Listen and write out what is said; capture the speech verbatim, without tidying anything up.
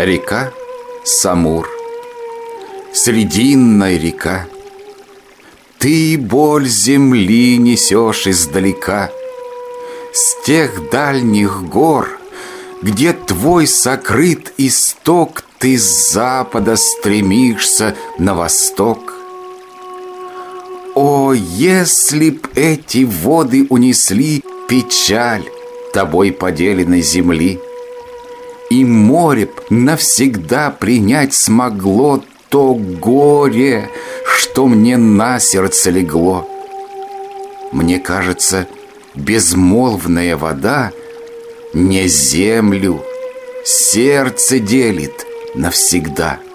Река Самур, срединная река, ты боль земли несешь издалека, с тех дальних гор, где твой сокрыт исток, ты с запада стремишься на восток. О, если б эти воды унесли печаль тобой поделенной земли, и море б навсегда принять смогло то горе, что мне на сердце легло. Мне кажется, безмолвная вода не землю, сердце делит навсегда.